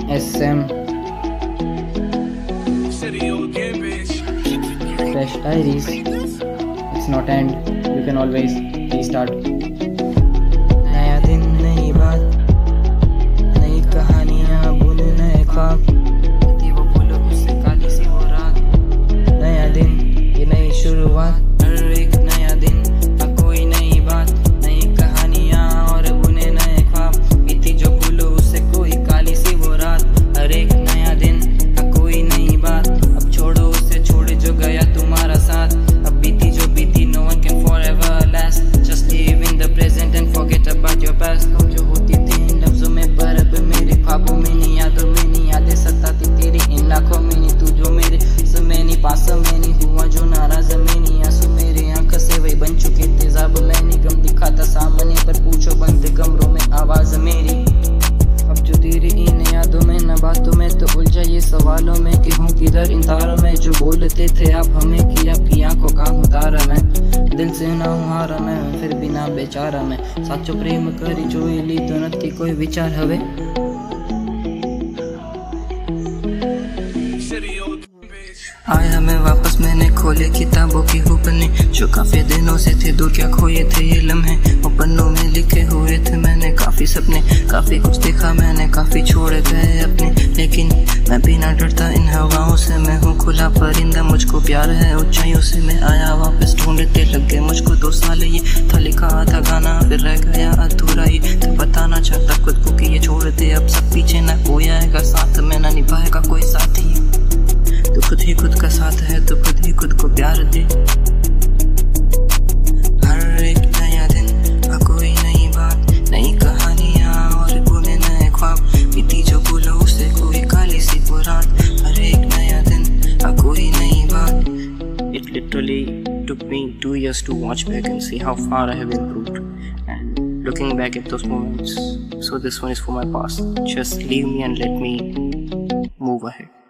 SM Fresh Diaries. It's not end. You can always restart. नया दिन, नई बात, नई कहानियाँ, बुने नए ख्वाब, थी वो फूलों उससे काली सी वो रात। नया दिन, ये नई शुरुआत, हर एक नया दिन कोई नई बात, नई कहानियाँ और बुने नए ख्वाब, बीती जो फूलों उससे कोई काली सी वो रात। हर एक नया दिन कोई नई बात, अब छोड़ो उसे, छोड़े जो गया तुम्हारा साथ। अब बीती जो बीती, no one can forever last. Just live in the present and forget about your past. जो होती थी इन लफ्जों में, पर अब मेरे ख्वाबों में नहीं, यादों में नहीं, यादें सताती तेरी इन लाखों में नहीं। तू जो मेरे समय नहीं, पास में नहीं, हुआ जो नाराज में नहीं। आंसू मेरे आंखों से वही बन चुके तेजाब में नहीं, गम दिखाता सामने पर पूछो बंद कमरों में आवाज मेरी। अब जो तेरी इन यादों में, न बातों में, तो उलझा ये सवालों में कि हूँ किधर इन तारों में जो बोलते थे आप हमें कि आपकी आंखों का हूँ तारा मैं। दिल से ना हूँ हारा मैं, फिर भी ना बेचारा मैं। साचो प्रेम करी जो ली तो नथी कोई विचार हवे। आया मैं वापस, मैंने खोले किताबों की हुपने जो काफी दिनों से थे दूर, क्या खोए थे ये लम्हे। वो पन्नों में लिखे हुए थे मैंने काफी सपने, काफी कुछ देखा मैंने, काफी छोड़ गए अपने। लेकिन मैं भी ना डरता इन हवाओं से, मैं हूँ खुला परिंदा, मुझको प्यार है ऊंचाइयों से। मैं आया वापस, ढूंढते लग गए मुझको 2 साल, ये था लिखा था गाना फिर रह गया अधूरा ही। तो बताना चाहता खुद को कि ये छोड़ दे अब सब पीछे, ना कोई आएगा साथ में, ना निभाएगा कोई साथी। तो खुद ही खुद का साथ है, तो खुद ही खुद को प्यार दे। हर एक नया दिन कोई नई बात, नई कहानियाँ और बुने नए ख्वाब, बीती जो भूलो उसे कोई काली सी वो रात। हर एक नया दिन कोई नई बात। It literally took me 2 years to watch back and see how far I have improved, and looking back at those moments, so this one is for my past. Just leave me and let me move ahead.